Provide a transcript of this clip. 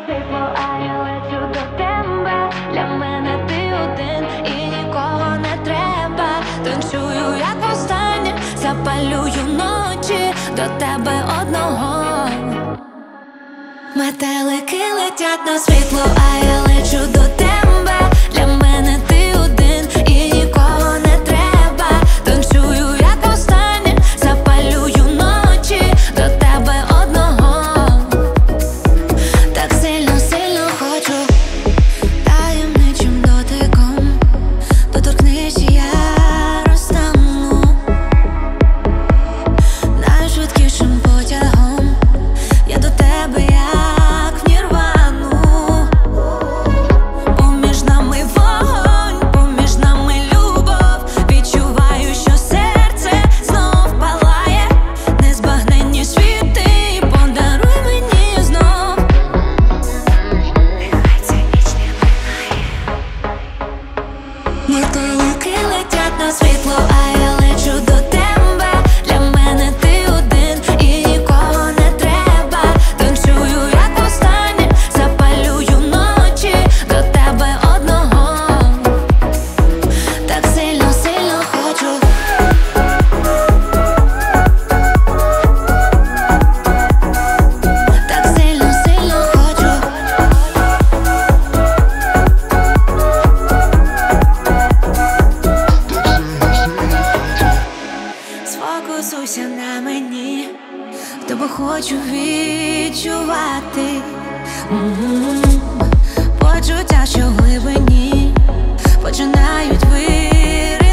світло, а я лечу до тебе. Для мене ти один і нікого не треба. Танцюю, як востаннє, запалюю ночі до тебе одного. Метелики летять на світло, а я лечу до тебе. Для мене ти один і нікого не треба. Танцюю, як востаннє, запалюю ночі до тебе одного. Так сильно, сильно хочу, таємничим дотиком. Доторкнись, і я розтану найшвидкішим потягом. Я до тебе як в нірвану. Поміж нами вогонь, поміж нами любов. Відчуваю, що серце знов палає. Незбагненні світи, подаруй мені знов. Нехай ця ніч не минає. Метелики летять на світло, а я лечу до тебе. Для мене ти один і нікого не треба. Танцюю, як востаннє, запалюю ночі до тебе одного. Так сильно, сильно хочу. Так сильно, сильно хочу. Сфокусуйся на мені, в тебе хочу відчувати. Почуття, що в глибині починають виринати.